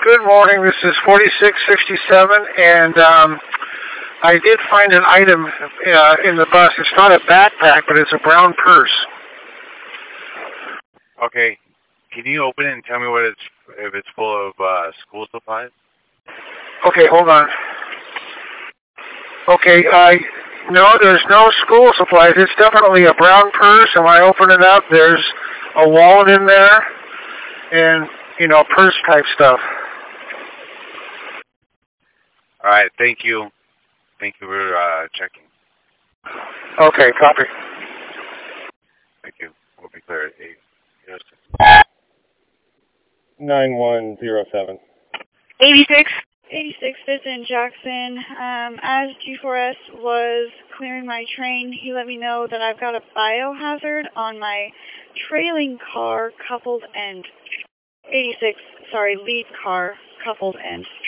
Good morning. This is 4667, and I did find an item in the bus. It's not a backpack, but it's a brown purse. Okay. Can you open it and tell me if it's full of school supplies? Okay, hold on. Okay, no, there's no school supplies. It's definitely a brown purse, and when I open it up, there's a wallet in there, and, purse-type stuff. All right, thank you. Thank you for checking. Okay, copy. Thank you. We'll be clear at 8:06. 9107. 86. 86, this in Jackson. As G4S was clearing my train, he let me know that I've got a biohazard on my trailing car coupled end. 86, sorry, lead car coupled end.